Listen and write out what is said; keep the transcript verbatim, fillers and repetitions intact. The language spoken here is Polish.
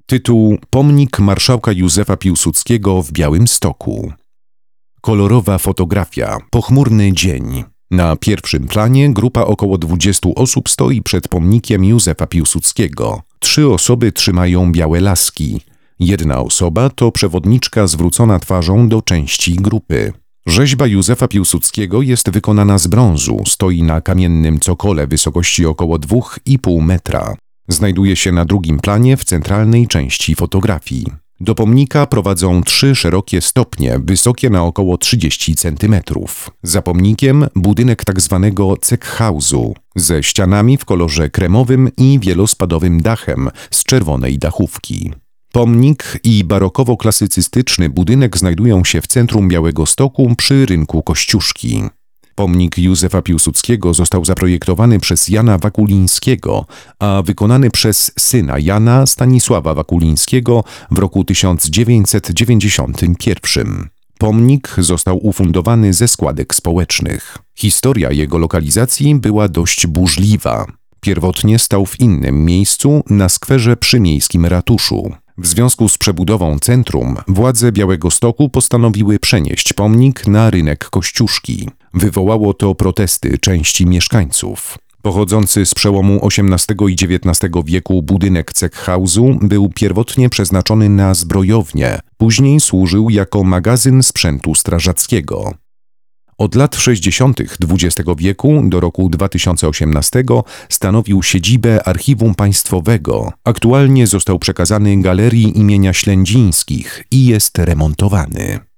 Tytuł: Pomnik marszałka Józefa Piłsudskiego w Białymstoku. Kolorowa fotografia. Pochmurny dzień. Na pierwszym planie grupa około dwudziestu osób stoi przed pomnikiem Józefa Piłsudskiego. Trzy osoby trzymają białe laski. Jedna osoba to przewodniczka zwrócona twarzą do części grupy. Rzeźba Józefa Piłsudskiego jest wykonana z brązu, stoi na kamiennym cokole wysokości około dwóch i pół metra. Znajduje się na drugim planie w centralnej części fotografii. Do pomnika prowadzą trzy szerokie stopnie, wysokie na około trzydzieści centymetrów. Za pomnikiem budynek tzw. cechhausu ze ścianami w kolorze kremowym i wielospadowym dachem z czerwonej dachówki. Pomnik i barokowo-klasycystyczny budynek znajdują się w centrum Białegostoku przy rynku Kościuszki. Pomnik Józefa Piłsudskiego został zaprojektowany przez Jana Wakulińskiego, a wykonany przez syna Jana, Stanisława Wakulińskiego, w roku tysiąc dziewięćset dziewięćdziesiątym pierwszym. Pomnik został ufundowany ze składek społecznych. Historia jego lokalizacji była dość burzliwa. Pierwotnie stał w innym miejscu, na skwerze przy miejskim ratuszu. W związku z przebudową centrum władze Białegostoku postanowiły przenieść pomnik na rynek Kościuszki. Wywołało to protesty części mieszkańców. Pochodzący z przełomu osiemnastego i dziewiętnastego wieku budynek cechhausu był pierwotnie przeznaczony na zbrojownię, później służył jako magazyn sprzętu strażackiego. Od lat sześćdziesiątych dwudziestego wieku do roku dwa tysiące osiemnastego stanowił siedzibę Archiwum Państwowego. Aktualnie został przekazany Galerii imienia Ślędzińskich i jest remontowany.